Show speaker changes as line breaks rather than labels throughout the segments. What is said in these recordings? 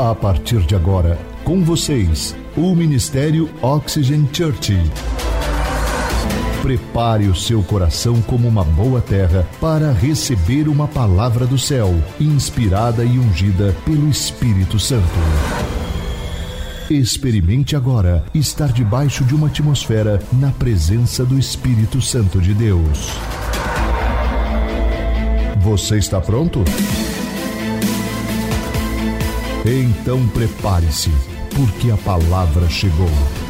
A partir de agora, com vocês, o Ministério Oxygen Church. Prepare o seu coração como uma boa terra para receber uma palavra do céu, inspirada e ungida pelo Espírito Santo. Experimente agora estar debaixo de uma atmosfera na presença do Espírito Santo de Deus. Você está pronto? Então prepare-se, porque a palavra chegou.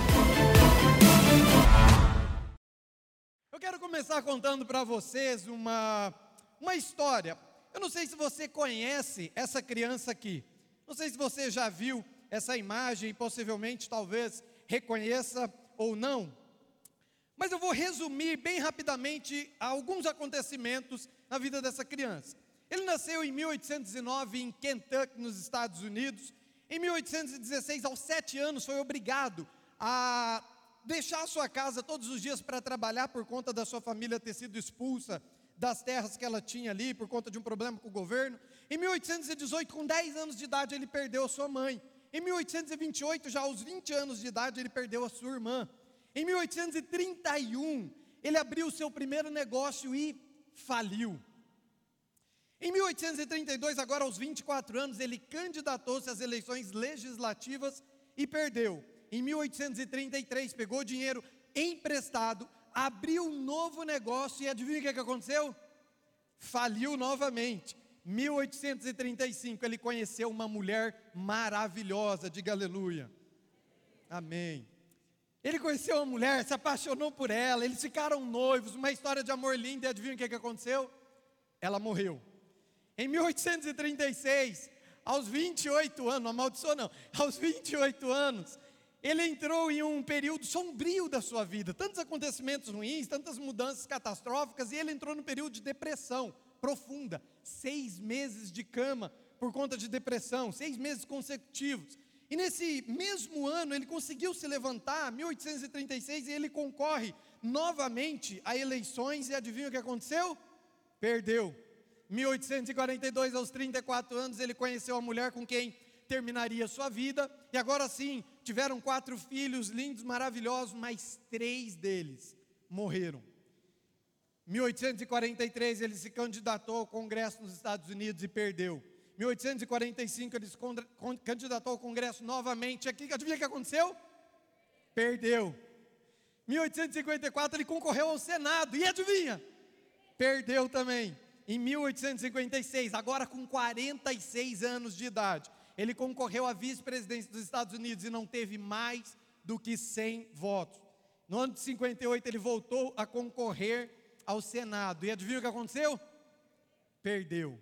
Eu quero começar contando para vocês uma história. Eu não sei se você conhece essa criança aqui. Não sei se você já viu essa imagem e possivelmente, talvez, reconheça ou não. Mas eu vou resumir bem rapidamente alguns acontecimentos na vida dessa criança. Ele nasceu em 1809 em Kentucky, nos Estados Unidos. Em 1816, aos 7 anos, foi obrigado a deixar a sua casa todos os dias para trabalhar por conta da sua família ter sido expulsa das terras que ela tinha ali, por conta de um problema com o governo. Em 1818, com 10 anos de idade, ele perdeu a sua mãe. Em 1828, já aos 20 anos de idade, ele perdeu a sua irmã. Em 1831, ele abriu o seu primeiro negócio e faliu. Em 1832, agora aos 24 anos, ele candidatou-se às eleições legislativas e perdeu. Em 1833, pegou dinheiro emprestado, abriu um novo negócio e adivinha o que aconteceu? Faliu novamente. 1835, ele conheceu uma mulher maravilhosa, diga aleluia. Amém. Ele conheceu uma mulher, se apaixonou por ela, eles ficaram noivos, uma história de amor linda, e adivinha o que aconteceu? Ela morreu. Em 1836, aos 28 anos, não amaldiçoou não, aos 28 anos, ele entrou em um período sombrio da sua vida, tantos acontecimentos ruins, tantas mudanças catastróficas, e ele entrou num período de depressão profunda, 6 meses de cama por conta de depressão, 6 meses consecutivos. E nesse mesmo ano ele conseguiu se levantar, 1836, e ele concorre novamente a eleições, e adivinha o que aconteceu? Perdeu. 1842, aos 34 anos, ele conheceu a mulher com quem terminaria sua vida, e agora sim, tiveram 4 filhos lindos, maravilhosos, mas 3 deles morreram. 1843, ele se candidatou ao Congresso nos Estados Unidos e perdeu. 1845, ele se candidatou ao Congresso novamente, aqui, adivinha o que aconteceu? Perdeu. 1854, ele concorreu ao Senado, e adivinha? Perdeu também. Em 1856, agora com 46 anos de idade, ele concorreu à vice-presidência dos Estados Unidos e não teve mais do que 100 votos. No ano de 58, ele voltou a concorrer ao Senado. E adivinha o que aconteceu? Perdeu.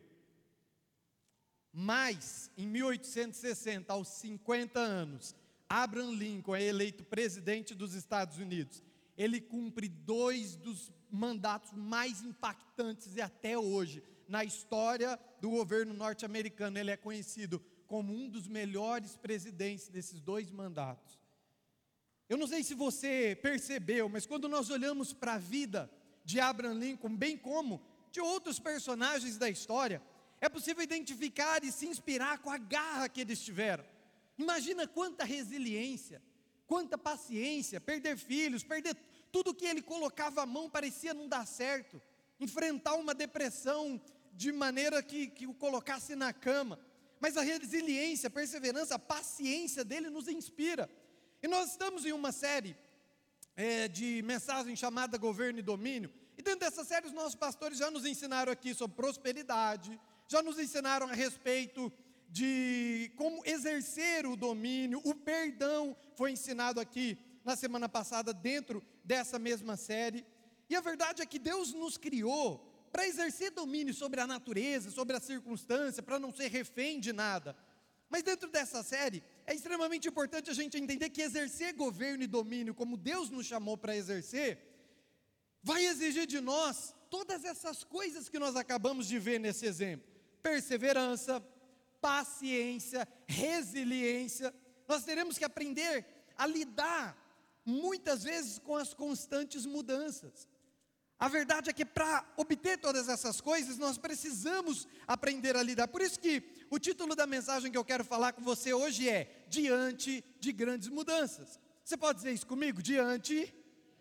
Mas, em 1860, aos 50 anos, Abraham Lincoln é eleito presidente dos Estados Unidos. Ele cumpre 2 dos mandatos mais impactantes e até hoje, na história do governo norte-americano, ele é conhecido como um dos melhores presidentes desses 2 mandatos. Eu não sei se você percebeu, mas quando nós olhamos para a vida de Abraham Lincoln, bem como de outros personagens da história, é possível identificar e se inspirar com a garra que eles tiveram. Imagina quanta resiliência, quanta paciência, perder filhos, perder tudo que ele colocava a mão parecia não dar certo, enfrentar uma depressão de maneira que o colocasse na cama, mas a resiliência, a perseverança, a paciência dele nos inspira. E nós estamos em uma série de mensagem chamada Governo e Domínio, e dentro dessa série os nossos pastores já nos ensinaram aqui sobre prosperidade, já nos ensinaram a respeito de como exercer o domínio, o perdão foi ensinado aqui na semana passada dentro dessa mesma série, e a verdade é que Deus nos criou para exercer domínio sobre a natureza, sobre a circunstância, para não ser refém de nada. Mas dentro dessa série, é extremamente importante a gente entender que exercer governo e domínio, como Deus nos chamou para exercer, vai exigir de nós todas essas coisas que nós acabamos de ver nesse exemplo: perseverança, paciência, resiliência. Nós teremos que aprender a lidar muitas vezes com as constantes mudanças. A verdade é que para obter todas essas coisas, nós precisamos aprender a lidar. Por isso que o título da mensagem que eu quero falar com você hoje é Diante de Grandes Mudanças. Você pode dizer isso comigo? Diante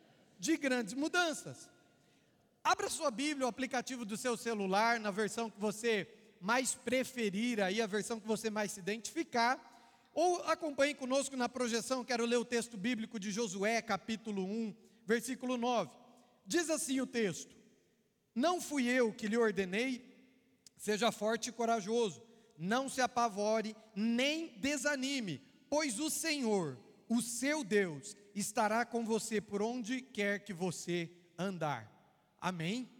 de grandes mudanças. Abra sua Bíblia, o aplicativo do seu celular, na versão que você mais preferir, aí a versão que você mais se identificar, ou acompanhe conosco na projeção. Quero ler o texto bíblico de Josué, capítulo 1, versículo 9. Diz assim o texto: Não fui eu que lhe ordenei, seja forte e corajoso, não se apavore, nem desanime, pois o Senhor, o seu Deus, estará com você por onde quer que você andar. Amém?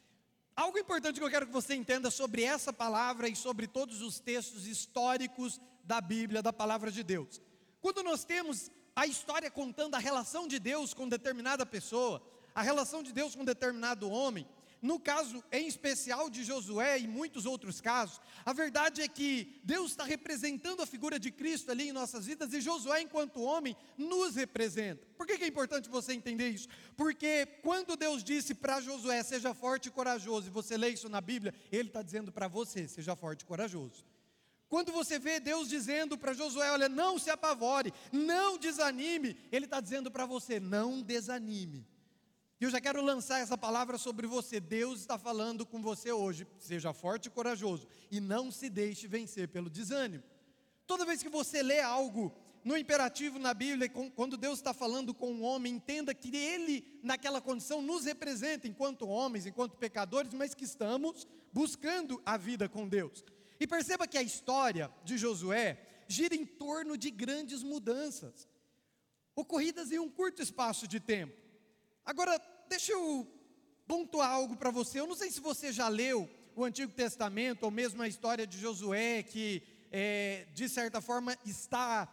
Algo importante que eu quero que você entenda sobre essa palavra e sobre todos os textos históricos da Bíblia, da palavra de Deus. Quando nós temos a história contando a relação de Deus com determinada pessoa, a relação de Deus com determinado homem, no caso em especial de Josué e muitos outros casos, a verdade é que Deus está representando a figura de Cristo ali em nossas vidas, e Josué, enquanto homem, nos representa. Por que é importante você entender isso? Porque quando Deus disse para Josué, seja forte e corajoso, e você lê isso na Bíblia, Ele está dizendo para você, seja forte e corajoso. Quando você vê Deus dizendo para Josué, olha, não se apavore, não desanime, Ele está dizendo para você, não desanime. E eu já quero lançar essa palavra sobre você. Deus está falando com você hoje, seja forte e corajoso, e não se deixe vencer pelo desânimo. Toda vez que você lê algo no imperativo na Bíblia, quando Deus está falando com um homem, entenda que Ele, naquela condição, nos representa enquanto homens, enquanto pecadores, mas que estamos buscando a vida com Deus. E perceba que a história de Josué gira em torno de grandes mudanças, ocorridas em um curto espaço de tempo. Agora, deixa eu pontuar algo para você. Eu não sei se você já leu o Antigo Testamento, ou mesmo a história de Josué, que de certa forma está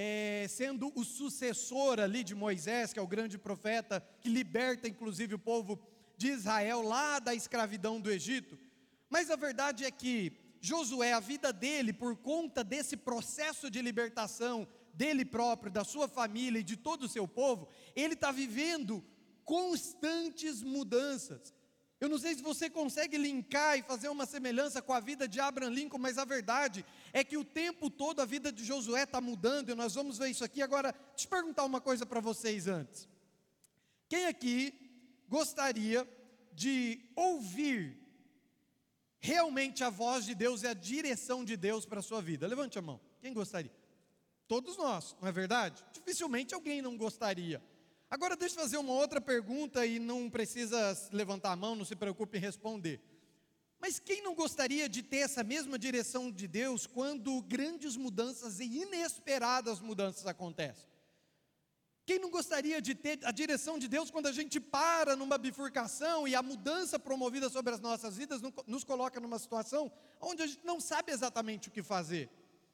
sendo o sucessor ali de Moisés, que é o grande profeta, que liberta inclusive o povo de Israel lá da escravidão do Egito. Mas a verdade é que Josué, a vida dele, por conta desse processo de libertação dele próprio, da sua família e de todo o seu povo, ele está vivendo constantes mudanças. Eu não sei se você consegue linkar e fazer uma semelhança com a vida de Abraham Lincoln, mas a verdade é que o tempo todo a vida de Josué está mudando, e nós vamos ver isso aqui. Agora, deixa eu perguntar uma coisa para vocês antes. Quem aqui gostaria de ouvir realmente a voz de Deus e a direção de Deus para a sua vida? Levante a mão. Quem gostaria? Todos nós, não é verdade? Dificilmente alguém não gostaria. Agora deixa eu fazer uma outra pergunta, e não precisa levantar a mão, não se preocupe em responder. Mas quem não gostaria de ter essa mesma direção de Deus quando grandes mudanças e inesperadas mudanças acontecem? Quem não gostaria de ter a direção de Deus quando a gente para numa bifurcação e a mudança promovida sobre as nossas vidas nos coloca numa situação onde a gente não sabe exatamente o que fazer?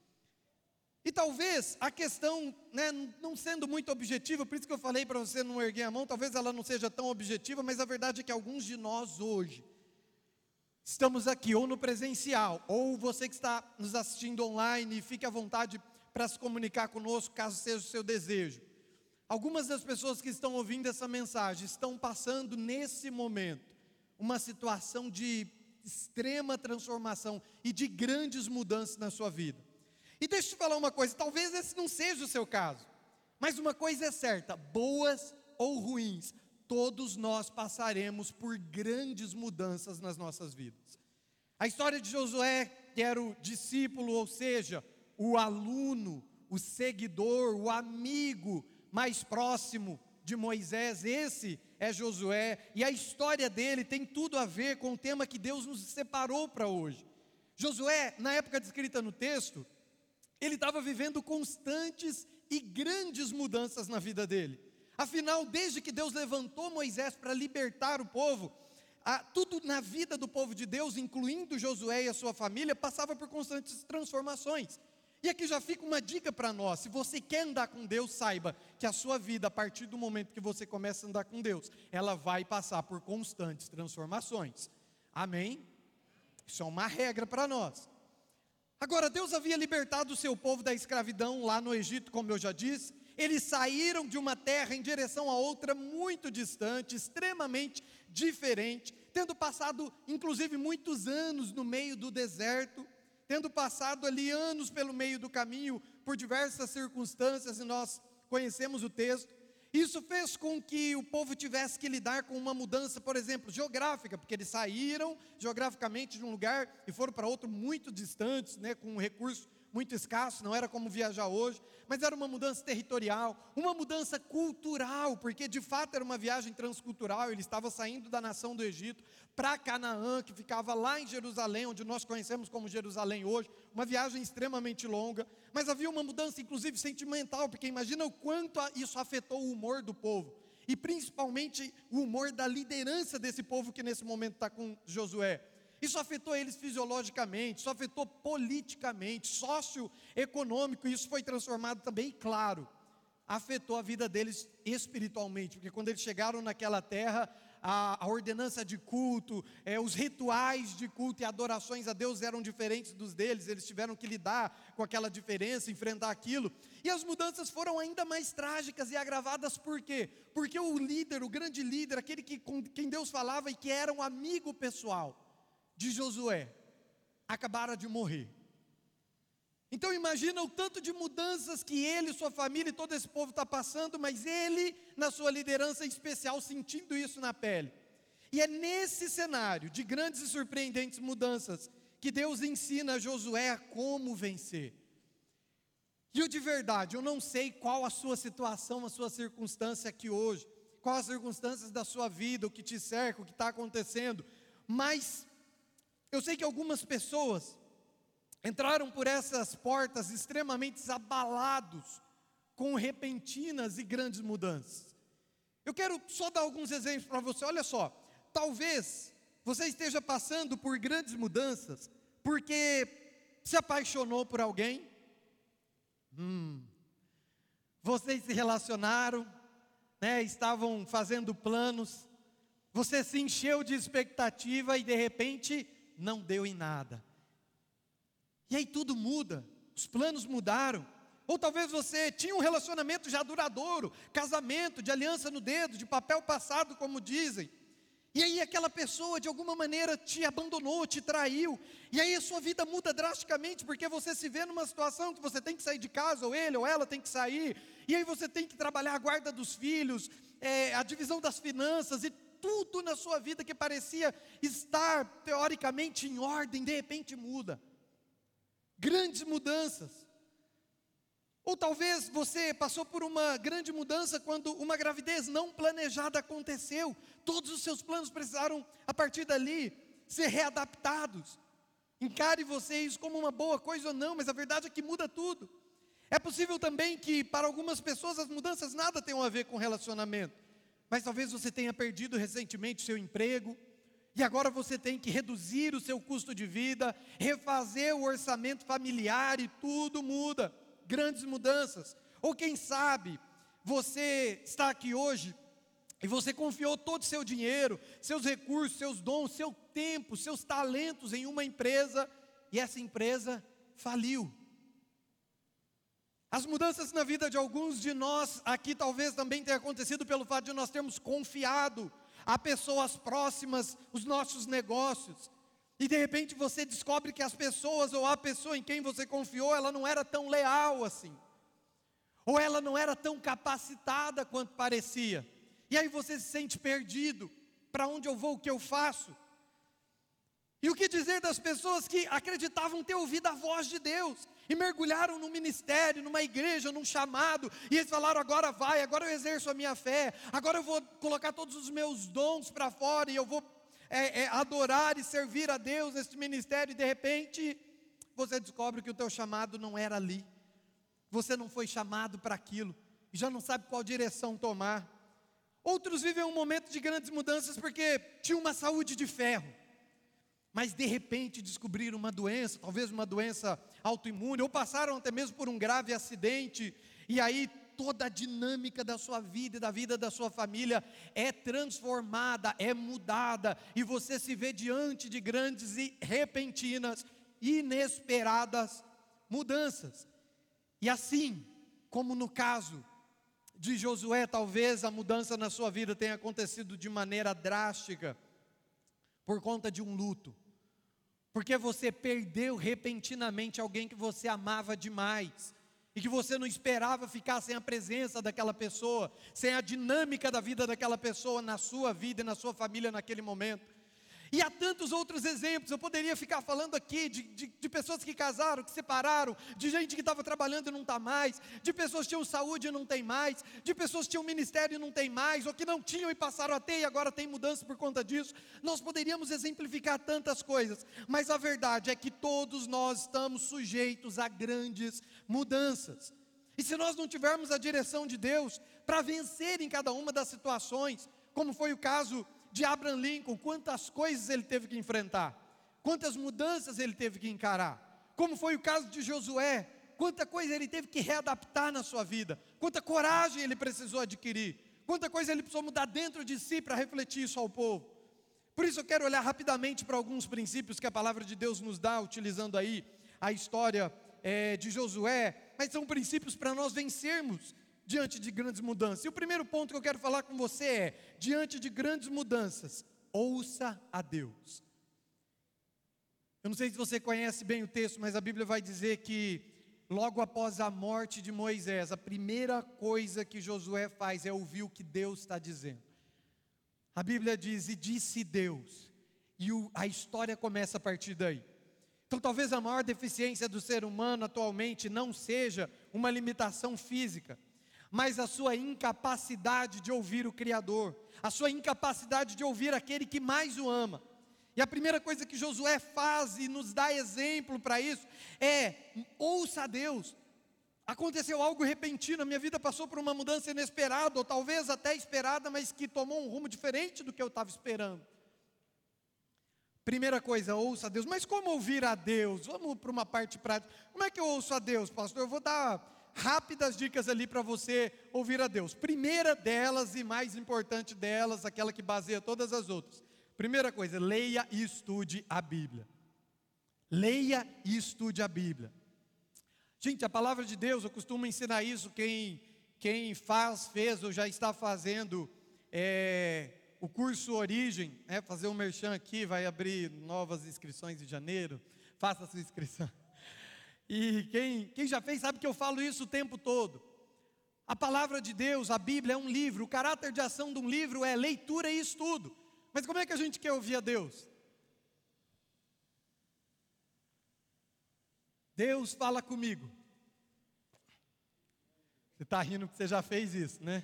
E talvez a questão, não sendo muito objetiva, por isso que eu falei para você não erguer a mão, talvez ela não seja tão objetiva, mas a verdade é que alguns de nós hoje estamos aqui, ou no presencial, ou você que está nos assistindo online, fique à vontade para se comunicar conosco, caso seja o seu desejo. Algumas das pessoas que estão ouvindo essa mensagem estão passando nesse momento uma situação de extrema transformação e de grandes mudanças na sua vida. E deixa eu te falar uma coisa, talvez esse não seja o seu caso, mas uma coisa é certa, boas ou ruins, todos nós passaremos por grandes mudanças nas nossas vidas. A história de Josué, que era o discípulo, ou seja, o aluno, o seguidor, o amigo mais próximo de Moisés, esse é Josué, e a história dele tem tudo a ver com o tema que Deus nos separou para hoje. Josué, na época descrita no texto, ele estava vivendo constantes e grandes mudanças na vida dele. Afinal, desde que Deus levantou Moisés para libertar o povo, tudo na vida do povo de Deus, incluindo Josué e a sua família, passava por constantes transformações. E aqui já fica uma dica para nós: se você quer andar com Deus, saiba que a sua vida, a partir do momento que você começa a andar com Deus, ela vai passar por constantes transformações. Amém? Isso é uma regra para nós. Agora, Deus havia libertado o seu povo da escravidão lá no Egito, como eu já disse, eles saíram de uma terra em direção a outra muito distante, extremamente diferente, tendo passado inclusive muitos anos no meio do deserto, tendo passado ali anos pelo meio do caminho, por diversas circunstâncias, e nós conhecemos o texto. Isso fez com que o povo tivesse que lidar com uma mudança, por exemplo, geográfica, porque eles saíram geograficamente de um lugar e foram para outro muito distantes, com um recurso muito escasso, não era como viajar hoje, mas era uma mudança territorial, uma mudança cultural, porque de fato era uma viagem transcultural. Ele estava saindo da nação do Egito para Canaã, que ficava lá em Jerusalém, onde nós conhecemos como Jerusalém hoje, uma viagem extremamente longa, mas havia uma mudança inclusive sentimental, porque imagina o quanto isso afetou o humor do povo, e principalmente o humor da liderança desse povo que nesse momento está com Josué. Isso afetou eles fisiologicamente, isso afetou politicamente, socioeconômico, e isso foi transformado também, claro, afetou a vida deles espiritualmente, porque quando eles chegaram naquela terra, a ordenança de culto, os rituais de culto e adorações a Deus eram diferentes dos deles, eles tiveram que lidar com aquela diferença, enfrentar aquilo, e as mudanças foram ainda mais trágicas e agravadas. Por quê? Porque o líder, o grande líder, aquele com quem Deus falava e que era um amigo pessoal de Josué, acabaram de morrer. Então imagina o tanto de mudanças que ele, sua família e todo esse povo está passando, mas ele, na sua liderança em especial, sentindo isso na pele. E é nesse cenário de grandes e surpreendentes mudanças que Deus ensina a Josué a como vencer. E eu de verdade, eu não sei qual a sua situação, a sua circunstância aqui hoje, qual as circunstâncias da sua vida, o que te cerca, o que está acontecendo, mas eu sei que algumas pessoas entraram por essas portas extremamente abalados com repentinas e grandes mudanças. Eu quero só dar alguns exemplos para você. Olha só, talvez você esteja passando por grandes mudanças porque se apaixonou por alguém, vocês se relacionaram, estavam fazendo planos, você se encheu de expectativa e de repente não deu em nada. E aí tudo muda, os planos mudaram. Ou talvez você tinha um relacionamento já duradouro, casamento, de aliança no dedo, de papel passado, como dizem. E aí aquela pessoa de alguma maneira te abandonou, te traiu. E aí a sua vida muda drasticamente, porque você se vê numa situação que você tem que sair de casa, ou ele ou ela tem que sair. E aí você tem que trabalhar a guarda dos filhos, a divisão das finanças, e tudo na sua vida que parecia estar teoricamente em ordem, de repente muda. Grandes mudanças. Ou talvez você passou por uma grande mudança quando uma gravidez não planejada aconteceu. Todos os seus planos precisaram, a partir dali, ser readaptados. Encare você isso como uma boa coisa ou não, mas a verdade é que muda tudo. É possível também que para algumas pessoas as mudanças nada tenham a ver com relacionamento. Mas talvez você tenha perdido recentemente o seu emprego, e agora você tem que reduzir o seu custo de vida, refazer o orçamento familiar, e tudo muda. Grandes mudanças. Ou quem sabe, você está aqui hoje, e você confiou todo o seu dinheiro, seus recursos, seus dons, seu tempo, seus talentos em uma empresa, e essa empresa faliu. As mudanças na vida de alguns de nós aqui talvez também tenha acontecido pelo fato de nós termos confiado a pessoas próximas os nossos negócios. E de repente você descobre que as pessoas ou a pessoa em quem você confiou, ela não era tão leal assim. Ou ela não era tão capacitada quanto parecia. E aí você se sente perdido. Para onde eu vou, o que eu faço? E o que dizer das pessoas que acreditavam ter ouvido a voz de Deus e mergulharam no ministério, numa igreja, num chamado, e eles falaram: agora vai, agora eu exerço a minha fé, agora eu vou colocar todos os meus dons para fora, e eu vou adorar e servir a Deus nesse ministério, e de repente você descobre que o teu chamado não era ali, você não foi chamado para aquilo, e já não sabe qual direção tomar. Outros vivem um momento de grandes mudanças porque tinham uma saúde de ferro, mas de repente descobriram uma doença, talvez uma doença autoimune, ou passaram até mesmo por um grave acidente, e aí toda a dinâmica da sua vida e da vida da sua família é transformada, é mudada, e você se vê diante de grandes e repentinas, inesperadas mudanças. E assim, como no caso de Josué, talvez a mudança na sua vida tenha acontecido de maneira drástica, por conta de um luto. Porque você perdeu repentinamente alguém que você amava demais, e que você não esperava ficar sem a presença daquela pessoa, sem a dinâmica da vida daquela pessoa na sua vida e na sua família naquele momento. E há tantos outros exemplos, eu poderia ficar falando aqui de pessoas que casaram, que separaram, de gente que estava trabalhando e não está mais, de pessoas que tinham saúde e não tem mais, de pessoas que tinham ministério e não tem mais, ou que não tinham e passaram a ter e agora tem mudança por conta disso. Nós poderíamos exemplificar tantas coisas, mas a verdade é que todos nós estamos sujeitos a grandes mudanças. E se nós não tivermos a direção de Deus para vencer em cada uma das situações, como foi o caso de Abraham Lincoln, quantas coisas ele teve que enfrentar, quantas mudanças ele teve que encarar, como foi o caso de Josué, quanta coisa ele teve que readaptar na sua vida, quanta coragem ele precisou adquirir, quanta coisa ele precisou mudar dentro de si para refletir isso ao povo. Por isso eu quero olhar rapidamente para alguns princípios que a palavra de Deus nos dá, utilizando aí a história de Josué, mas são princípios para nós vencermos diante de grandes mudanças. E o primeiro ponto que eu quero falar com você é: diante de grandes mudanças, ouça a Deus. Eu não sei se você conhece bem o texto, mas a Bíblia vai dizer que logo após a morte de Moisés, a primeira coisa que Josué faz é ouvir o que Deus está dizendo. A Bíblia diz: e disse Deus, e a história começa a partir daí. Então talvez a maior deficiência do ser humano atualmente não seja uma limitação física, mas a sua incapacidade de ouvir o Criador, a sua incapacidade de ouvir aquele que mais o ama. E a primeira coisa que Josué faz e nos dá exemplo para isso é: ouça a Deus. Aconteceu algo repentino, a minha vida passou por uma mudança inesperada, ou talvez até esperada, mas que tomou um rumo diferente do que eu estava esperando. Primeira coisa, ouça a Deus. Mas como ouvir a Deus? Vamos para uma parte prática. Como é que eu ouço a Deus, pastor? Eu vou dar rápidas dicas ali para você ouvir a Deus. Primeira delas e mais importante delas, aquela que baseia todas as outras. Primeira coisa, leia e estude a Bíblia. Leia e estude a Bíblia. Gente, a palavra de Deus, eu costumo ensinar isso, quem fez ou já está fazendo o curso Origem, fazer um merchan aqui, vai abrir novas inscrições em janeiro, faça a sua inscrição. E quem já fez sabe que eu falo isso o tempo todo. A palavra de Deus, a Bíblia é um livro, o caráter de ação de um livro é leitura e estudo. Mas como é que a gente quer ouvir a Deus? Deus fala comigo. Você está rindo porque você já fez isso, né?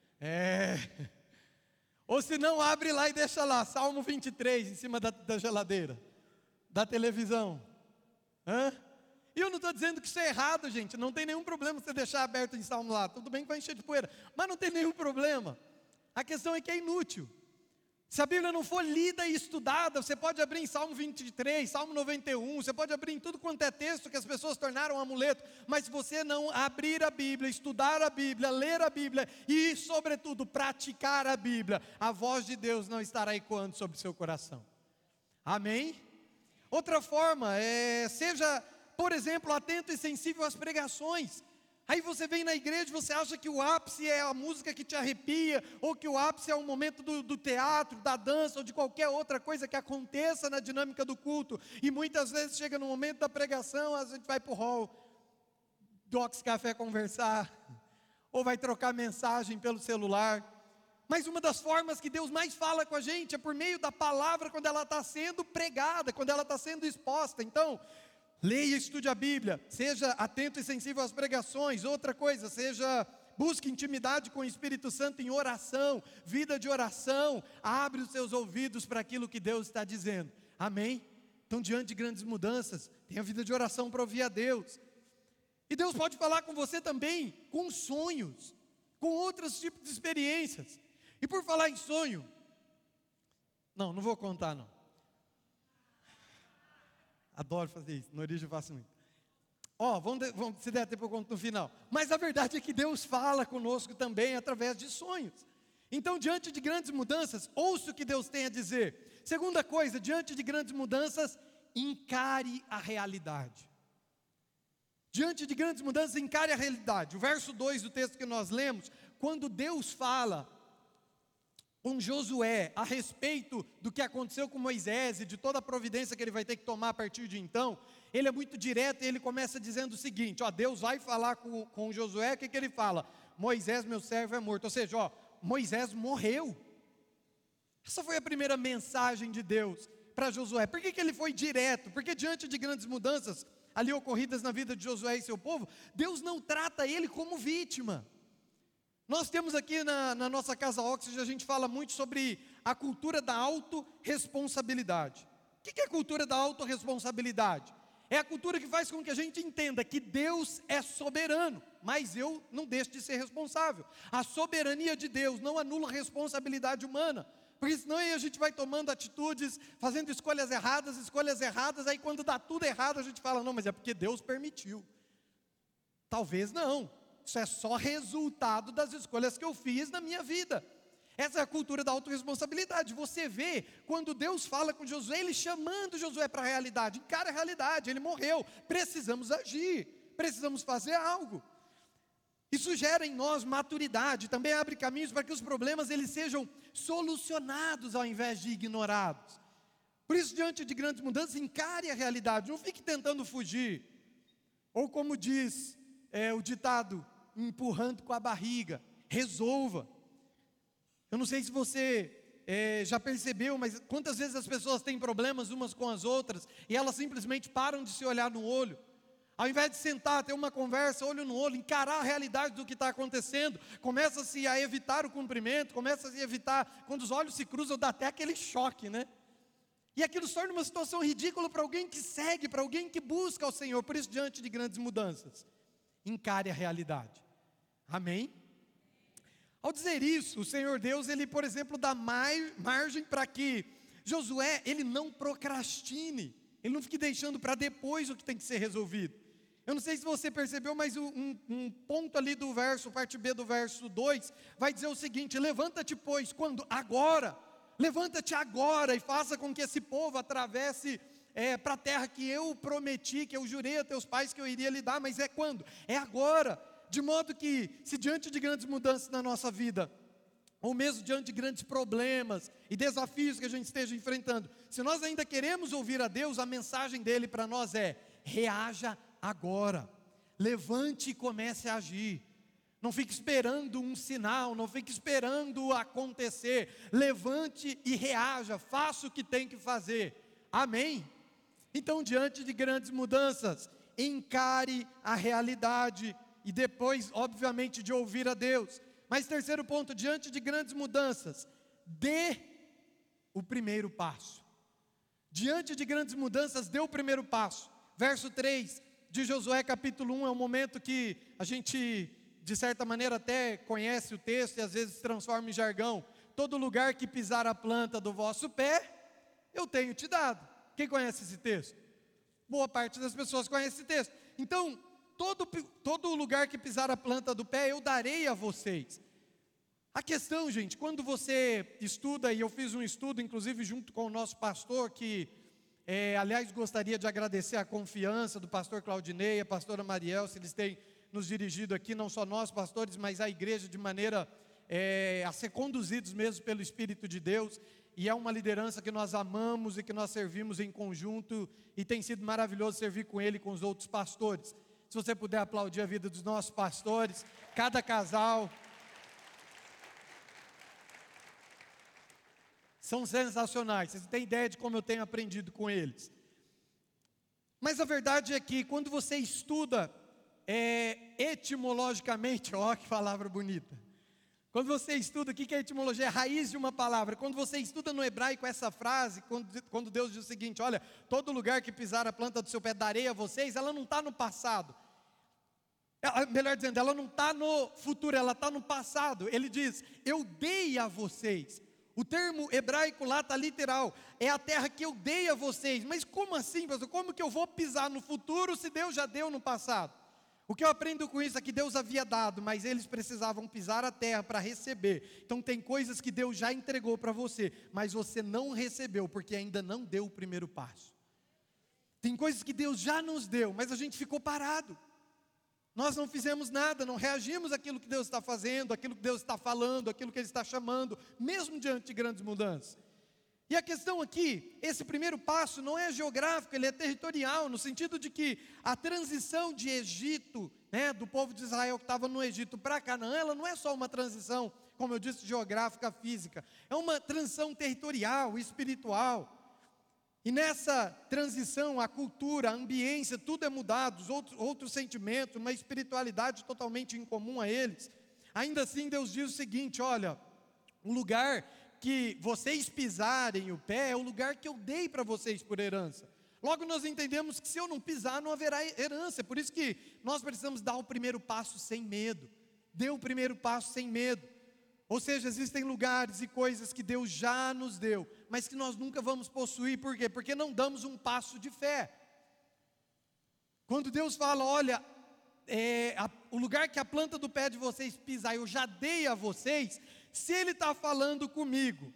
Ou se não, abre lá e deixa lá, Salmo 23, em cima da geladeira, da televisão. E eu não estou dizendo que isso é errado, gente. Não tem nenhum problema você deixar aberto em Salmo lá. Tudo bem que vai encher de poeira, mas não tem nenhum problema. A questão é que é inútil. Se a Bíblia não for lida e estudada, você pode abrir em Salmo 23, Salmo 91, você pode abrir em tudo quanto é texto que as pessoas tornaram um amuleto, mas se você não abrir a Bíblia, estudar a Bíblia, ler a Bíblia e, sobretudo, praticar a Bíblia, a voz de Deus não estará ecoando sobre o seu coração. Amém? Outra forma seja, por exemplo, atento e sensível às pregações. Aí você vem na igreja e você acha que o ápice é a música que te arrepia, ou que o ápice é o momento do teatro, da dança, ou de qualquer outra coisa que aconteça na dinâmica do culto. E muitas vezes chega no momento da pregação, a gente vai para o hall, Docs Café conversar, ou vai trocar mensagem pelo celular. Mas uma das formas que Deus mais fala com a gente é por meio da palavra, quando ela está sendo pregada, quando ela está sendo exposta. Então, leia e estude a Bíblia, seja atento e sensível às pregações. Outra coisa, busque intimidade com o Espírito Santo em oração, vida de oração, abre os seus ouvidos para aquilo que Deus está dizendo, amém? Então, diante de grandes mudanças, tenha vida de oração para ouvir a Deus. E Deus pode falar com você também com sonhos, com outros tipos de experiências. E por falar em sonho, não vou contar não. Adoro fazer isso, no Origem eu faço muito. Vamos, se der tempo eu conto no final. Mas a verdade é que Deus fala conosco também através de sonhos. Então, diante de grandes mudanças, ouça o que Deus tem a dizer. Segunda coisa, diante de grandes mudanças, encare a realidade. Diante de grandes mudanças, encare a realidade. O verso 2 do texto que nós lemos, quando Deus fala com Josué a respeito do que aconteceu com Moisés e de toda a providência que ele vai ter que tomar a partir de então, ele é muito direto e ele começa dizendo o seguinte, Deus vai falar com Josué, o que ele fala? Moisés, meu servo, é morto. Ou seja, Moisés morreu. Essa foi a primeira mensagem de Deus para Josué. Por que ele foi direto? Porque diante de grandes mudanças ali ocorridas na vida de Josué e seu povo, Deus não trata ele como vítima. Nós temos aqui na nossa Casa Oxigênio, a gente fala muito sobre a cultura da autorresponsabilidade. O que é a cultura da autorresponsabilidade? É a cultura que faz com que a gente entenda que Deus é soberano, mas eu não deixo de ser responsável. A soberania de Deus não anula a responsabilidade humana, porque senão aí a gente vai tomando atitudes, fazendo escolhas erradas, aí quando dá tudo errado a gente fala, não, mas é porque Deus permitiu. Talvez não. Isso é só resultado das escolhas que eu fiz na minha vida. Essa é a cultura da autorresponsabilidade. Você vê, quando Deus fala com Josué, Ele chamando Josué para a realidade. Encara a realidade, ele morreu, precisamos agir, precisamos fazer algo. Isso gera em nós maturidade, também abre caminhos para que os problemas eles sejam solucionados ao invés de ignorados. Por isso, diante de grandes mudanças, encare a realidade, não fique tentando fugir. Ou como diz o ditado, empurrando com a barriga, resolva. Eu não sei se você já percebeu, mas quantas vezes as pessoas têm problemas umas com as outras e elas simplesmente param de se olhar no olho. Ao invés de sentar, ter uma conversa, olho no olho, encarar a realidade do que está acontecendo, começa-se a evitar o cumprimento, começa-se a evitar, quando os olhos se cruzam, dá até aquele choque, né? E aquilo se torna uma situação ridícula para alguém que segue, para alguém que busca ao Senhor. Por isso, diante de grandes mudanças, encare a realidade. Amém? Ao dizer isso, o Senhor Deus, Ele, por exemplo, dá margem para que Josué, ele não procrastine, ele não fique deixando para depois o que tem que ser resolvido. Eu não sei se você percebeu, mas um ponto ali do verso, parte B do verso 2, vai dizer o seguinte: levanta-te, pois, quando? Agora, levanta-te agora e faça com que esse povo atravesse para a terra que eu prometi, que eu jurei a teus pais que eu iria lhe dar, mas é quando? É agora. De modo que, se diante de grandes mudanças na nossa vida, ou mesmo diante de grandes problemas e desafios que a gente esteja enfrentando, se nós ainda queremos ouvir a Deus, a mensagem dele para nós é: reaja agora, levante e comece a agir. Não fique esperando um sinal, não fique esperando acontecer, levante e reaja, faça o que tem que fazer. Amém? Então, diante de grandes mudanças, encare a realidade, e depois, obviamente, de ouvir a Deus. Mas terceiro ponto, diante de grandes mudanças, dê o primeiro passo. Diante de grandes mudanças, dê o primeiro passo. Verso 3 de Josué capítulo 1, é um momento que a gente, de certa maneira, até conhece o texto e às vezes transforma em jargão. Todo lugar que pisar a planta do vosso pé, eu tenho te dado. Quem conhece esse texto? Boa parte das pessoas conhece esse texto. Então, todo lugar que pisar a planta do pé, eu darei a vocês. A questão, gente, quando você estuda, e eu fiz um estudo, inclusive junto com o nosso pastor, que, aliás, gostaria de agradecer a confiança do pastor Claudinei, a pastora Mariel, se eles têm nos dirigido aqui, não só nós pastores, mas a igreja de maneira a ser conduzidos mesmo pelo Espírito de Deus, e é uma liderança que nós amamos e que nós servimos em conjunto, e tem sido maravilhoso servir com ele e com os outros pastores. Se você puder aplaudir a vida dos nossos pastores, cada casal. São sensacionais, vocês não têm ideia de como eu tenho aprendido com eles. Mas a verdade é que quando você estuda etimologicamente, ó que palavra bonita. Quando você estuda, o que é etimologia? É a raiz de uma palavra. Quando você estuda no hebraico essa frase, quando Deus diz o seguinte: olha, todo lugar que pisar a planta do seu pé darei a vocês, ela não está no passado. Melhor dizendo, ela não está no futuro, ela está no passado. Ele diz: eu dei a vocês. O termo hebraico lá está literal, é a terra que eu dei a vocês. Mas como assim, pastor? Como que eu vou pisar no futuro se Deus já deu no passado? O que eu aprendo com isso é que Deus havia dado, mas eles precisavam pisar a terra para receber. Então tem coisas que Deus já entregou para você, mas você não recebeu, porque ainda não deu o primeiro passo. Tem coisas que Deus já nos deu, mas a gente ficou parado. Nós não fizemos nada, não reagimos àquilo que Deus está fazendo, àquilo que Deus está falando, àquilo que Ele está chamando, mesmo diante de grandes mudanças. E a questão aqui, esse primeiro passo não é geográfico, ele é territorial, no sentido de que a transição de Egito, do povo de Israel que estava no Egito para Canaã, ela não é só uma transição, como eu disse, geográfica, física, é uma transição territorial, espiritual. E nessa transição, a cultura, a ambiência, tudo é mudado, outros sentimentos, uma espiritualidade totalmente incomum a eles. Ainda assim, Deus diz o seguinte: olha, o lugar que vocês pisarem o pé é o lugar que eu dei para vocês por herança. Logo nós entendemos que se eu não pisar, não haverá herança. Por isso que nós precisamos dar o primeiro passo sem medo. Dê o primeiro passo sem medo. Ou seja, existem lugares e coisas que Deus já nos deu, mas que nós nunca vamos possuir. Por quê? Porque não damos um passo de fé. Quando Deus fala, olha, o lugar que a planta do pé de vocês pisar, eu já dei a vocês. Se Ele está falando comigo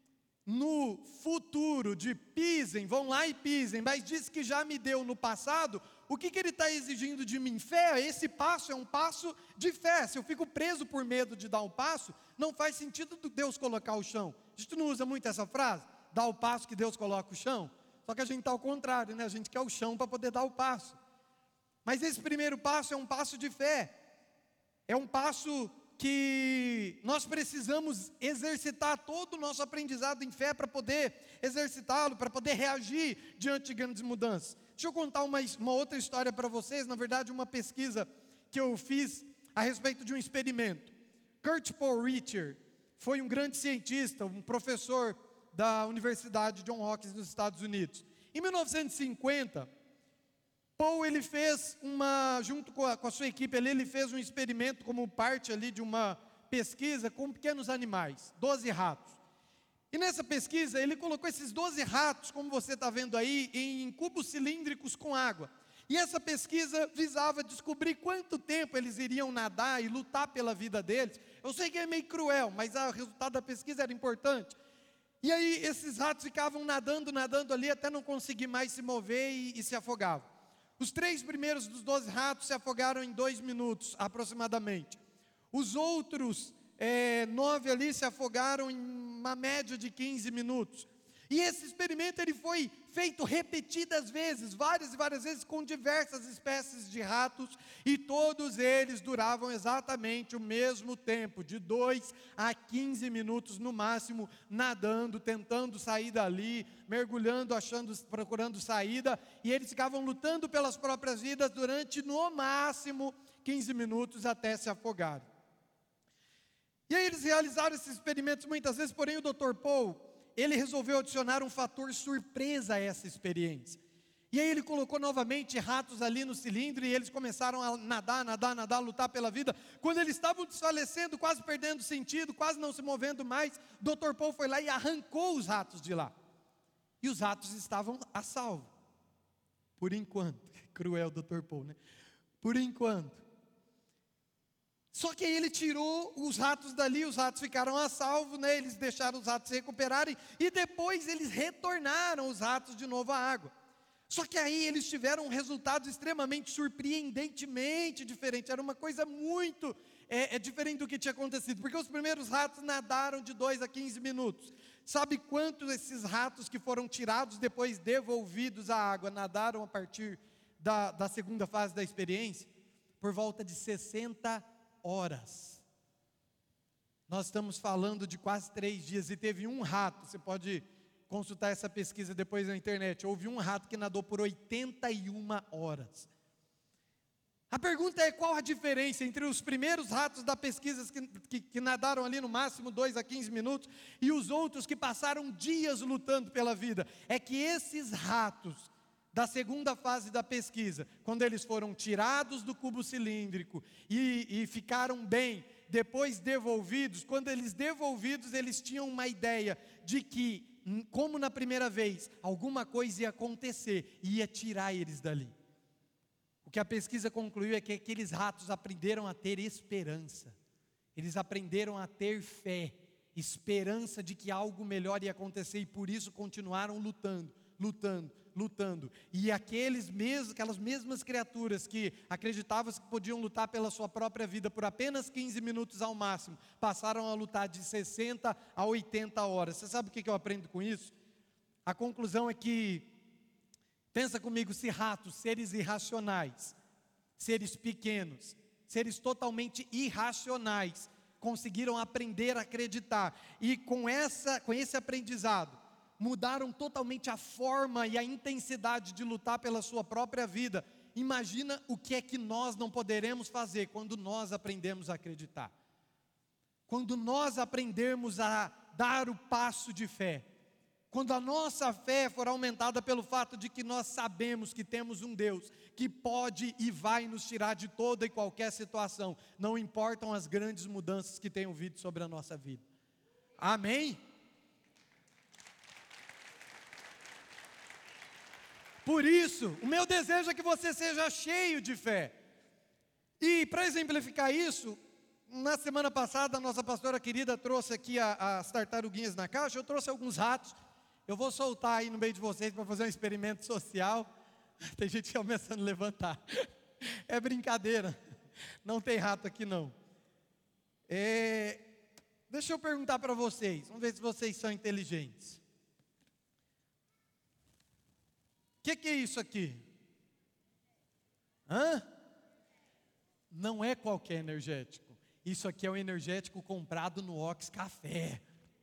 no futuro de pisem, vão lá e pisem, mas disse que já me deu no passado, o que Ele está exigindo de mim? Fé. Esse passo é um passo de fé. Se eu fico preso por medo de dar um passo, não faz sentido Deus colocar o chão. A gente não usa muito essa frase, dá o passo que Deus coloca o chão, só que a gente está ao contrário, a gente quer o chão para poder dar o passo. Mas esse primeiro passo é um passo de fé, é um passo que nós precisamos exercitar todo o nosso aprendizado em fé para poder exercitá-lo, para poder reagir diante de grandes mudanças. Deixa eu contar uma outra história para vocês, na verdade uma pesquisa que eu fiz a respeito de um experimento. Kurt Paul Richter foi um grande cientista, um professor da Universidade Johns Hopkins nos Estados Unidos. Em 1950, Paul, ele fez junto com a sua equipe, ele fez um experimento como parte ali de uma pesquisa com pequenos animais, 12 ratos. E nessa pesquisa, ele colocou esses 12 ratos, como você está vendo aí, em cubos cilíndricos com água. E essa pesquisa visava descobrir quanto tempo eles iriam nadar e lutar pela vida deles. Eu sei que é meio cruel, mas o resultado da pesquisa era importante. E aí, esses ratos ficavam nadando ali, até não conseguir mais se mover e se afogavam. Os 3 primeiros dos 12 ratos se afogaram em 2 minutos, aproximadamente. Os outros 9 ali se afogaram em uma média de 15 minutos. E esse experimento ele foi feito repetidas vezes, várias e várias vezes, com diversas espécies de ratos, e todos eles duravam exatamente o mesmo tempo, de 2 a 15 minutos no máximo, nadando, tentando sair dali, mergulhando, procurando saída, e eles ficavam lutando pelas próprias vidas durante, no máximo, 15 minutos até se afogarem. E aí eles realizaram esses experimentos muitas vezes, porém o Dr. Paul, ele resolveu adicionar um fator surpresa a essa experiência. E aí ele colocou novamente ratos ali no cilindro e eles começaram a nadar, lutar pela vida. Quando eles estavam desfalecendo, quase perdendo sentido, quase não se movendo mais, Dr. Paul foi lá e arrancou os ratos de lá. E os ratos estavam a salvo. Por enquanto. Cruel Dr. Paul, né? Por enquanto. Só que aí ele tirou os ratos dali, os ratos ficaram a salvo, eles deixaram os ratos se recuperarem, e depois eles retornaram os ratos de novo à água. Só que aí eles tiveram um resultado extremamente surpreendentemente diferente, era uma coisa muito diferente do que tinha acontecido, porque os primeiros ratos nadaram de 2 a 15 minutos. Sabe quantos esses ratos que foram tirados, depois devolvidos à água, nadaram a partir da segunda fase da experiência? Por volta de 60 horas. Nós estamos falando de quase 3 dias, e teve um rato, você pode consultar essa pesquisa depois na internet, houve um rato que nadou por 81 horas. A pergunta é: qual a diferença entre os primeiros ratos da pesquisa que nadaram ali no máximo 2 a 15 minutos e os outros que passaram dias lutando pela vida? É que esses ratos da segunda fase da pesquisa, quando eles foram tirados do cubo cilíndrico e ficaram bem, depois devolvidos, quando eles devolvidos, eles tinham uma ideia de que, como na primeira vez, alguma coisa ia acontecer e ia tirar eles dali. O que a pesquisa concluiu é que aqueles ratos aprenderam a ter esperança, eles aprenderam a ter fé, esperança de que algo melhor ia acontecer, e por isso continuaram lutando, lutando. E aquelas mesmas criaturas que acreditavam que podiam lutar pela sua própria vida por apenas 15 minutos ao máximo, passaram a lutar de 60 a 80 horas. Você sabe o que eu aprendo com isso? A conclusão é que, pensa comigo, se ratos, seres irracionais, seres pequenos, seres totalmente irracionais, conseguiram aprender a acreditar, e com esse aprendizado, mudaram totalmente a forma e a intensidade de lutar pela sua própria vida. Imagina o que é que nós não poderemos fazer quando nós aprendemos a acreditar. Quando nós aprendermos a dar o passo de fé. Quando a nossa fé for aumentada pelo fato de que nós sabemos que temos um Deus que pode e vai nos tirar de toda e qualquer situação. Não importam as grandes mudanças que tenham vindo sobre a nossa vida. Amém? Por isso, o meu desejo é que você seja cheio de fé. E para exemplificar isso, na semana passada a nossa pastora querida trouxe aqui as tartaruguinhas na caixa, eu trouxe alguns ratos. Eu vou soltar aí no meio de vocês para fazer um experimento social. Tem gente começando a levantar. É brincadeira, não tem rato aqui não. Deixa eu perguntar para vocês, vamos ver se vocês são inteligentes. O que é isso aqui? Não é qualquer energético. Isso aqui é um energético comprado no Ox Café.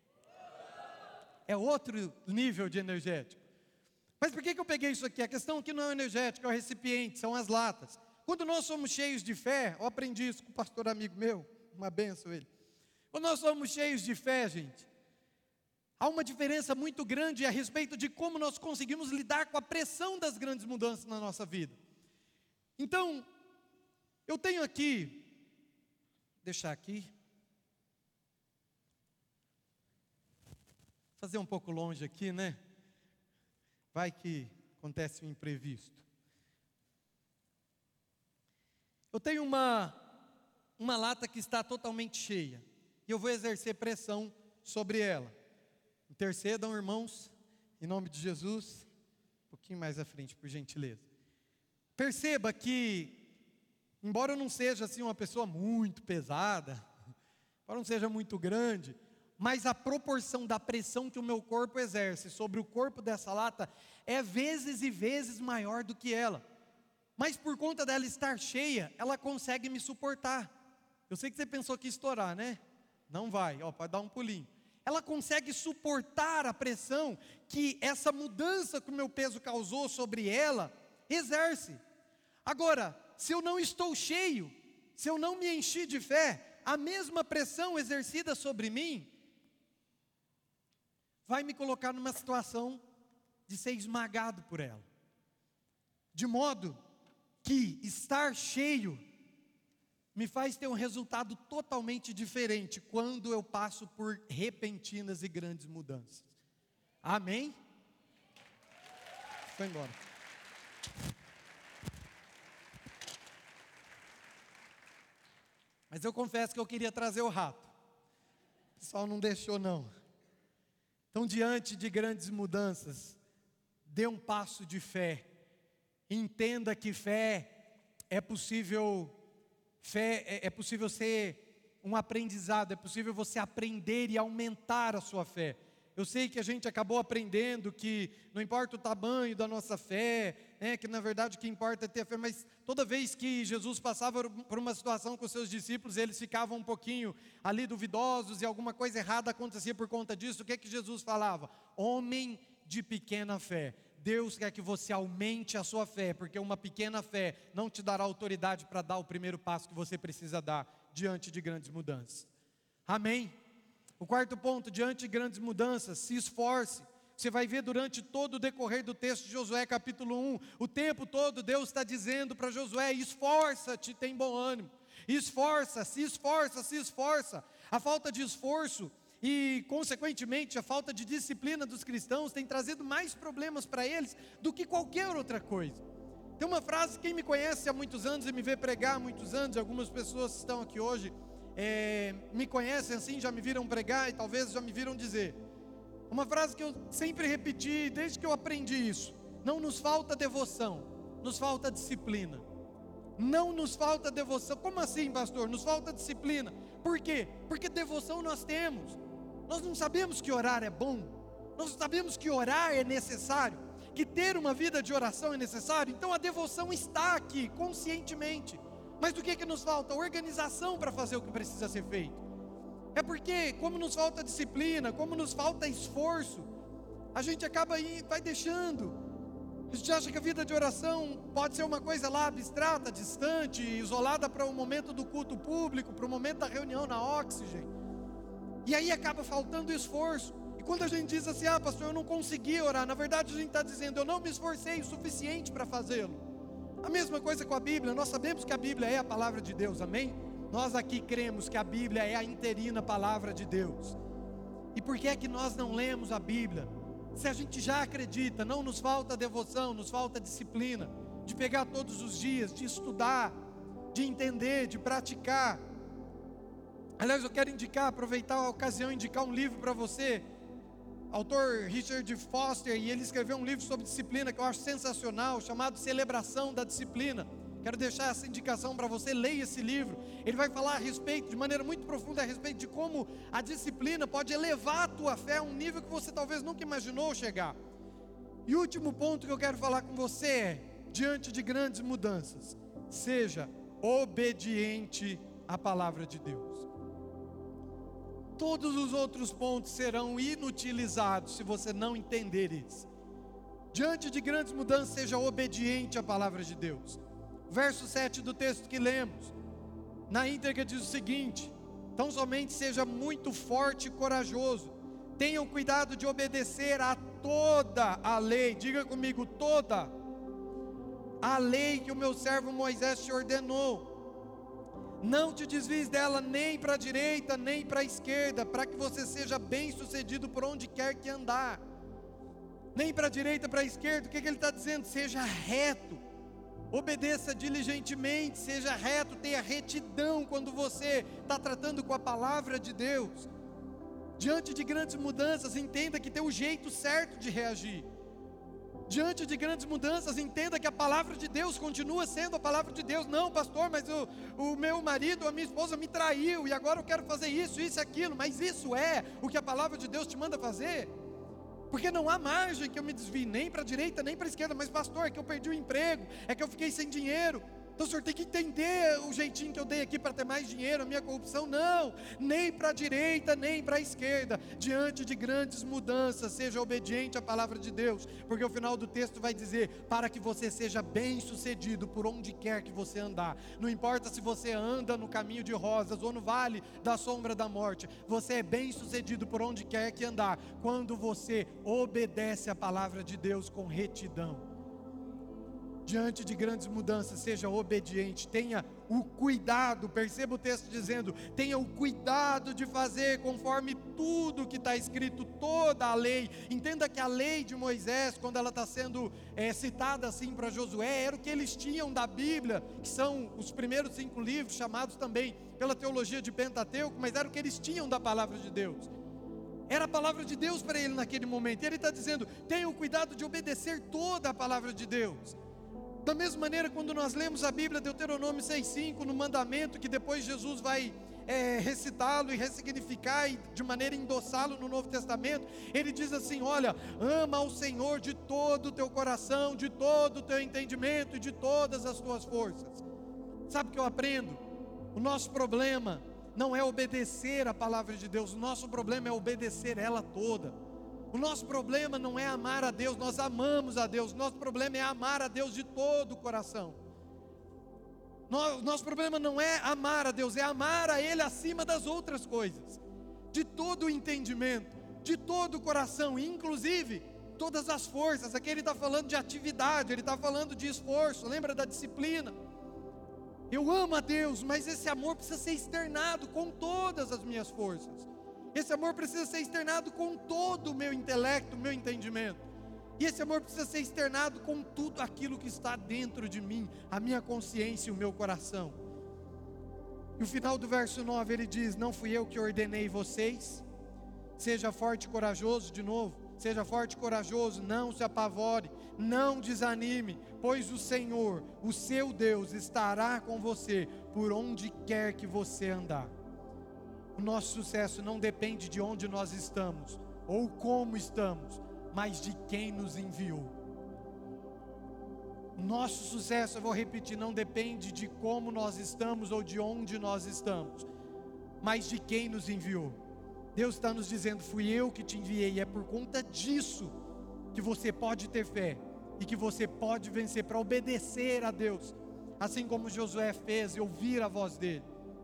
É outro nível de energético. Mas por que eu peguei isso aqui? A questão aqui não é o energético, é o recipiente, são as latas. Quando nós somos cheios de fé, eu aprendi isso com um pastor amigo meu, uma benção ele. Quando nós somos cheios de fé, gente, há uma diferença muito grande a respeito de como nós conseguimos lidar com a pressão das grandes mudanças na nossa vida. Então, eu tenho aqui, deixar aqui, fazer um pouco longe aqui, né? Vai que acontece um imprevisto. Eu tenho uma lata que está totalmente cheia, e eu vou exercer pressão sobre ela. Intercedam, irmãos, em nome de Jesus. Um pouquinho mais à frente, por gentileza. Perceba que, embora eu não seja assim uma pessoa muito pesada, embora não seja muito grande, mas a proporção da pressão que o meu corpo exerce sobre o corpo dessa lata é vezes e vezes maior do que ela. Mas por conta dela estar cheia, ela consegue me suportar. Eu sei que você pensou que ia estourar, né? Não vai, pode dar um pulinho. Ela consegue suportar a pressão que essa mudança que o meu peso causou sobre ela exerce. Agora, se eu não estou cheio, se eu não me enchi de fé, a mesma pressão exercida sobre mim vai me colocar numa situação de ser esmagado por ela. De modo que estar cheio me faz ter um resultado totalmente diferente quando eu passo por repentinas e grandes mudanças. Amém? Foi embora. Mas eu confesso que eu queria trazer o rato. O pessoal não deixou não. Então, diante de grandes mudanças, dê um passo de fé. Entenda que fé é possível ser um aprendizado, é possível você aprender e aumentar a sua fé. Eu sei que a gente acabou aprendendo que não importa o tamanho da nossa fé, que na verdade o que importa é ter a fé, mas toda vez que Jesus passava por uma situação com os seus discípulos, eles ficavam um pouquinho ali duvidosos e alguma coisa errada acontecia por conta disso, o que é que Jesus falava? Homem de pequena fé. Deus quer que você aumente a sua fé, porque uma pequena fé não te dará autoridade para dar o primeiro passo que você precisa dar diante de grandes mudanças. Amém? O quarto ponto, diante de grandes mudanças, se esforce. Você vai ver durante todo o decorrer do texto de Josué capítulo 1, o tempo todo Deus está dizendo para Josué, esforça-te, tem bom ânimo. Esforça, se esforça, se esforça. A falta de esforço e, consequentemente, a falta de disciplina dos cristãos tem trazido mais problemas para eles do que qualquer outra coisa. Tem uma frase, quem me conhece há muitos anos e me vê pregar há muitos anos, algumas pessoas que estão aqui hoje me conhecem assim, já me viram pregar e talvez já me viram dizer. Uma frase que eu sempre repeti desde que eu aprendi isso: não nos falta devoção, nos falta disciplina. Não nos falta devoção. Como assim, pastor? Nos falta disciplina. Por quê? Porque devoção nós temos. Nós não sabemos que orar é bom. Nós sabemos que orar é necessário, que ter uma vida de oração é necessário. Então a devoção está aqui, conscientemente. Mas o que nos falta? Organização para fazer o que precisa ser feito. É porque, como nos falta disciplina, como nos falta esforço, a gente acaba vai deixando. A gente acha que a vida de oração pode ser uma coisa lá abstrata, distante, isolada para o momento do culto público, para o momento da reunião na Oxygen. E aí acaba faltando esforço. E quando a gente diz assim, pastor, eu não consegui orar, na verdade a gente está dizendo, eu não me esforcei o suficiente para fazê-lo. A mesma coisa com a Bíblia. Nós sabemos que a Bíblia é a palavra de Deus, amém? Nós aqui cremos que a Bíblia é a interina palavra de Deus. E por que é que nós não lemos a Bíblia? Se a gente já acredita, não nos falta devoção, nos falta disciplina, de pegar todos os dias, de estudar, de entender, de praticar. Aliás, eu quero aproveitar a ocasião e indicar um livro para você. Autor Richard Foster, e ele escreveu um livro sobre disciplina que eu acho sensacional, chamado Celebração da Disciplina. Quero deixar essa indicação para você, leia esse livro. Ele vai falar a respeito, de maneira muito profunda, a respeito de como a disciplina pode elevar a tua fé a um nível que você talvez nunca imaginou chegar. E o último ponto que eu quero falar com você é, diante de grandes mudanças, seja obediente à palavra de Deus. Todos os outros pontos serão inutilizados se você não entender isso. Diante de grandes mudanças, seja obediente à palavra de Deus. Verso 7 do texto que lemos, na íntegra diz o seguinte: tão somente seja muito forte e corajoso, tenham cuidado de obedecer a toda a lei, diga comigo, toda a lei que o meu servo Moisés te ordenou. Não te desvies dela nem para a direita, nem para a esquerda, para que você seja bem sucedido por onde quer que andar. Nem para a direita, para a esquerda, o que ele está dizendo? Seja reto. Obedeça diligentemente, seja reto, tenha retidão quando você está tratando com a palavra de Deus. Diante de grandes mudanças, entenda que tem o jeito certo de reagir. Diante de grandes mudanças, entenda que a palavra de Deus continua sendo a palavra de Deus. Não, pastor, mas o meu marido, a minha esposa me traiu, e agora eu quero fazer isso e aquilo. Mas isso é o que a palavra de Deus te manda fazer? Porque não há margem que eu me desvie nem para a direita, nem para a esquerda. Mas pastor, é que eu perdi o emprego, é que eu fiquei sem dinheiro. Então o senhor tem que entender o jeitinho que eu dei aqui para ter mais dinheiro, a minha corrupção. Não, nem para a direita, nem para a esquerda. Diante de grandes mudanças, seja obediente à palavra de Deus. Porque o final do texto vai dizer, para que você seja bem sucedido por onde quer que você andar. Não importa se você anda no caminho de rosas ou no vale da sombra da morte. Você é bem sucedido por onde quer que andar, quando você obedece à palavra de Deus com retidão. Diante de grandes mudanças, seja obediente, tenha o cuidado, perceba o texto dizendo, tenha o cuidado de fazer conforme tudo que está escrito, toda a lei. Entenda que a lei de Moisés, quando ela está sendo citada assim para Josué, era o que eles tinham da Bíblia, que são os primeiros 5 livros, chamados também pela teologia de Pentateuco, mas era o que eles tinham da palavra de Deus. Era a palavra de Deus para ele naquele momento, e ele está dizendo, tenha o cuidado de obedecer toda a palavra de Deus. Da mesma maneira, quando nós lemos a Bíblia, Deuteronômio 6,5, no mandamento que depois Jesus vai recitá-lo e ressignificar e de maneira endossá-lo no Novo Testamento, ele diz assim, olha, ama ao Senhor de todo o teu coração, de todo o teu entendimento e de todas as tuas forças. Sabe o que eu aprendo? O nosso problema não é obedecer a palavra de Deus, o nosso problema é obedecer ela toda. O nosso problema não é amar a Deus, nós amamos a Deus. Nosso problema é amar a Deus de todo o coração. Nosso problema não é amar a Deus, é amar a Ele acima das outras coisas. De todo o entendimento, de todo o coração, inclusive todas as forças. Aqui ele está falando de atividade, ele está falando de esforço, lembra da disciplina? Eu amo a Deus, mas esse amor precisa ser externado com todas as minhas forças. Esse amor precisa ser externado com todo o meu intelecto, o meu entendimento. E esse amor precisa ser externado com tudo aquilo que está dentro de mim, a minha consciência e o meu coração. E o final do verso 9 ele diz, não fui eu que ordenei vocês, seja forte e corajoso, de novo, seja forte e corajoso, não se apavore, Não desanime, pois o Senhor, o seu Deus, estará com você por onde quer que você andar. O nosso sucesso não depende de onde nós estamos ou como estamos, mas de quem nos enviou. O nosso sucesso, eu vou repetir, não depende de como nós estamos ou de onde nós estamos, mas de quem nos enviou. Deus está nos dizendo: fui eu que te enviei, e é por conta disso que você pode ter fé e que você pode vencer, para obedecer a Deus, assim como Josué fez, e ouvir a voz dele.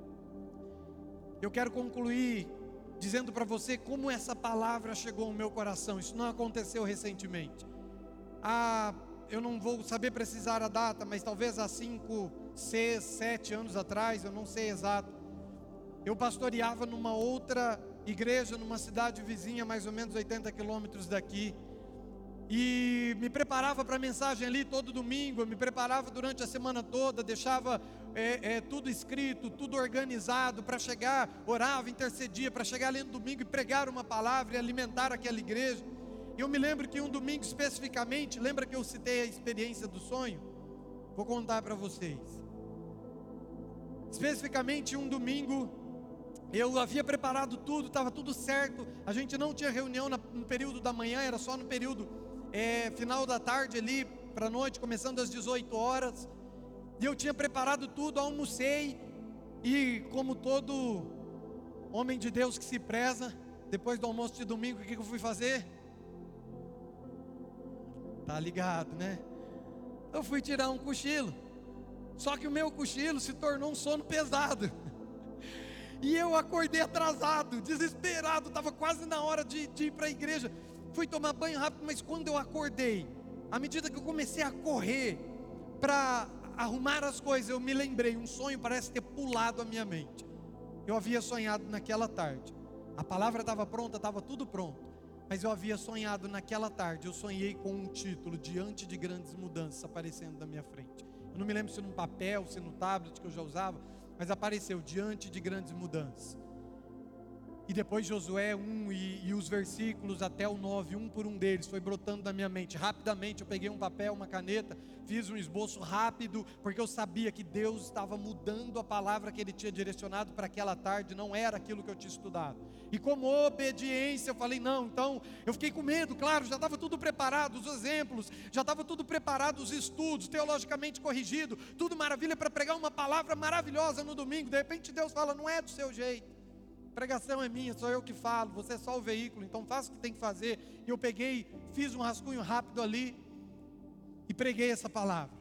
Eu quero concluir dizendo para você como essa palavra chegou ao meu coração. Isso não aconteceu recentemente. Eu não vou saber precisar a data, mas talvez há 5, 6, 7 anos atrás, eu não sei exato. Eu pastoreava numa outra igreja, numa cidade vizinha, mais ou menos 80 quilômetros daqui. E me preparava para a mensagem ali todo domingo, eu me preparava durante a semana toda, deixava tudo escrito, tudo organizado para chegar, orava, intercedia, para chegar ali no domingo e pregar uma palavra e alimentar aquela igreja. E eu me lembro que um domingo especificamente, lembra que eu citei a experiência do sonho? Vou contar para vocês. Especificamente um domingo, eu havia preparado tudo, estava tudo certo, a gente não tinha reunião no período da manhã, era só no período final da tarde ali, para a noite, começando às 18 horas, e eu tinha preparado tudo, almocei, e como todo homem de Deus que se preza, depois do almoço de domingo, o que eu fui fazer? Tá ligado, né? Eu fui tirar um cochilo, só que o meu cochilo se tornou um sono pesado, e eu acordei atrasado, desesperado, estava quase na hora de ir para a igreja. Fui tomar banho rápido, mas quando eu acordei, à medida que eu comecei a correr para arrumar as coisas, eu me lembrei, um sonho parece ter pulado a minha mente. Eu havia sonhado naquela tarde, a palavra estava pronta, estava tudo pronto, mas eu havia sonhado naquela tarde, eu sonhei com um título: Diante de Grandes Mudanças, aparecendo na minha frente. Eu não me lembro se num papel, se no tablet que eu já usava, mas apareceu: Diante de Grandes Mudanças. E depois Josué 1 e os versículos até o 9, um por um deles, foi brotando na minha mente. Rapidamente eu peguei um papel, uma caneta, fiz um esboço rápido, porque eu sabia que Deus estava mudando a palavra que Ele tinha direcionado para aquela tarde, não era aquilo que eu tinha estudado. E como obediência eu falei: não, então eu fiquei com medo, claro, já estava tudo preparado, os exemplos, já estava tudo preparado, os estudos, teologicamente corrigido, tudo maravilha para pregar uma palavra maravilhosa no domingo. De repente Deus fala: não é do seu jeito. A pregação é minha, sou eu que falo, você é só o veículo, então faça o que tem que fazer. E eu peguei, fiz um rascunho rápido ali e preguei essa palavra.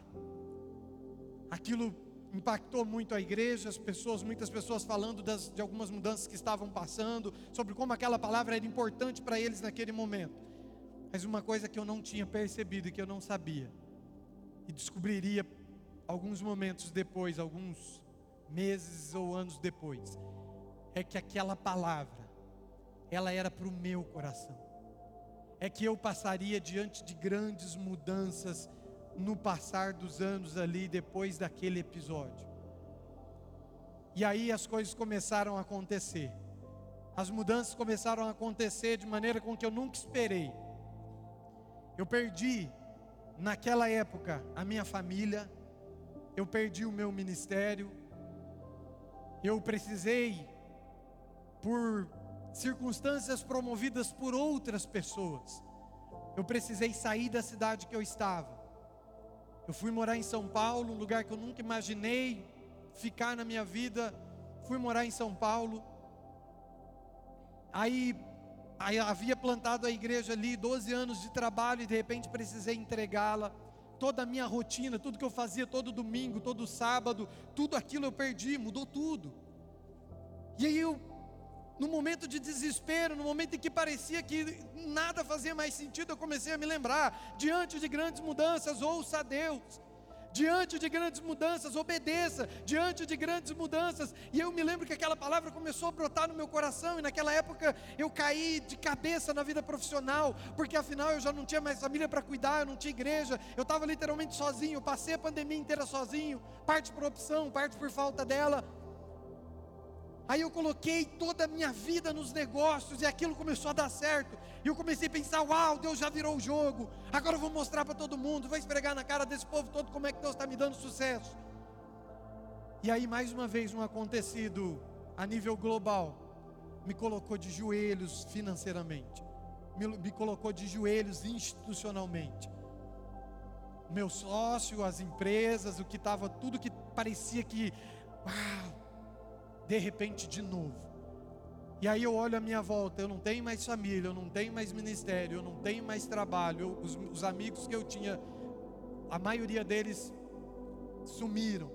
Aquilo impactou muito a igreja, muitas pessoas falando de algumas mudanças que estavam passando, sobre como aquela palavra era importante para eles naquele momento. Mas uma coisa que eu não tinha percebido e que eu não sabia, e descobriria alguns momentos depois, alguns meses ou anos depois, é que aquela palavra, ela era para o meu coração. É que eu passaria diante de grandes mudanças no passar dos anos ali, depois daquele episódio. E aí as coisas começaram a acontecer. As mudanças começaram a acontecer de maneira com que eu nunca esperei. Eu perdi, naquela época, a minha família. Eu perdi o meu ministério. Eu precisei, por circunstâncias promovidas por outras pessoas, eu precisei sair da cidade que eu estava. Eu fui morar em São Paulo, um lugar que eu nunca imaginei ficar na minha vida. Fui morar em São Paulo. Aí havia plantado a igreja ali, 12 anos de trabalho, e de repente precisei entregá-la. Toda a minha rotina, tudo que eu fazia todo domingo, todo sábado, tudo aquilo eu perdi, mudou tudo. E aí no momento de desespero, no momento em que parecia que nada fazia mais sentido, eu comecei a me lembrar: diante de grandes mudanças, ouça a Deus. Diante de grandes mudanças, obedeça. Diante de grandes mudanças. E eu me lembro que aquela palavra começou a brotar no meu coração. E naquela época eu caí de cabeça na vida profissional, porque afinal eu já não tinha mais família para cuidar, eu não tinha igreja, eu estava literalmente sozinho. Eu passei a pandemia inteira sozinho, parte por opção, parte por falta dela. Aí eu coloquei toda a minha vida nos negócios e aquilo começou a dar certo. E eu comecei a pensar, uau, Deus já virou o jogo. Agora eu vou mostrar para todo mundo, vou esfregar na cara desse povo todo como é que Deus está me dando sucesso. E aí mais uma vez um acontecido a nível global me colocou de joelhos financeiramente, me colocou de joelhos institucionalmente. Meu sócio, as empresas, tudo que parecia que, uau, de repente de novo. E aí eu olho à minha volta, eu não tenho mais família, eu não tenho mais ministério, eu não tenho mais trabalho, os amigos que eu tinha, a maioria deles sumiram.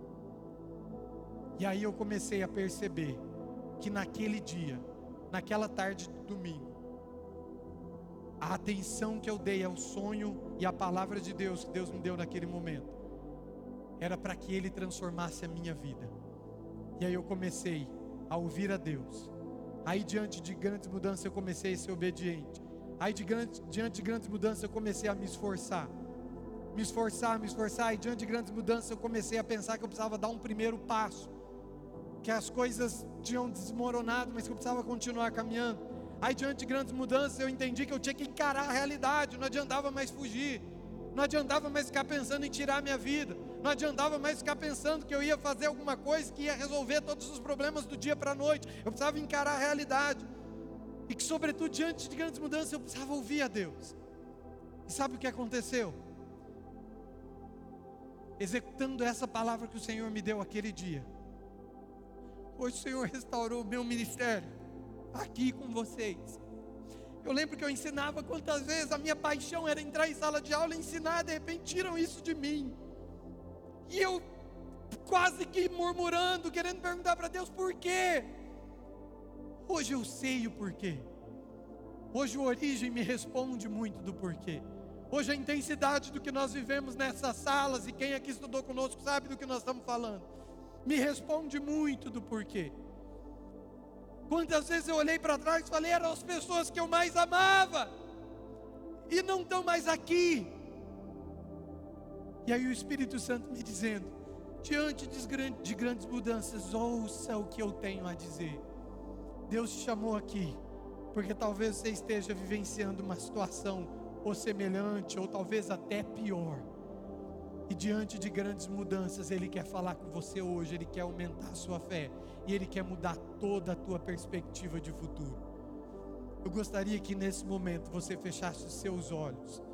E aí eu comecei a perceber que naquele dia, naquela tarde de domingo, a atenção que eu dei ao sonho e à palavra de Deus que Deus me deu naquele momento, era para que Ele transformasse a minha vida. E aí eu comecei a ouvir a Deus. Aí diante de grandes mudanças eu comecei a ser obediente. Aí diante de grandes mudanças eu comecei a me esforçar. E diante de grandes mudanças eu comecei a pensar que eu precisava dar um primeiro passo. Que as coisas tinham desmoronado, mas que eu precisava continuar caminhando. Aí diante de grandes mudanças eu entendi que eu tinha que encarar a realidade. Não adiantava mais fugir. Não adiantava mais ficar pensando em tirar a minha vida. Não adiantava mais ficar pensando que eu ia fazer alguma coisa que ia resolver todos os problemas do dia para a noite. Eu precisava encarar a realidade. E que sobretudo diante de grandes mudanças eu precisava ouvir a Deus. E sabe o que aconteceu? Executando essa palavra que o Senhor me deu aquele dia, hoje o Senhor restaurou o meu ministério aqui com vocês. Eu lembro que eu ensinava quantas vezes a minha paixão era entrar em sala de aula e ensinar, de repente tiram isso de mim. E eu quase que murmurando, querendo perguntar para Deus por quê. Hoje eu sei o porquê. Hoje o Origem me responde muito do porquê. Hoje a intensidade do que nós vivemos nessas salas, e quem aqui estudou conosco sabe do que nós estamos falando, me responde muito do porquê. Quantas vezes eu olhei para trás e falei, eram as pessoas que eu mais amava, e não estão mais aqui. E aí o Espírito Santo me dizendo, diante de grandes mudanças, ouça o que eu tenho a dizer. Deus te chamou aqui, porque talvez você esteja vivenciando uma situação ou semelhante, ou talvez até pior. E diante de grandes mudanças, Ele quer falar com você hoje, Ele quer aumentar a sua fé, e Ele quer mudar toda a tua perspectiva de futuro. Eu gostaria que nesse momento você fechasse os seus olhos,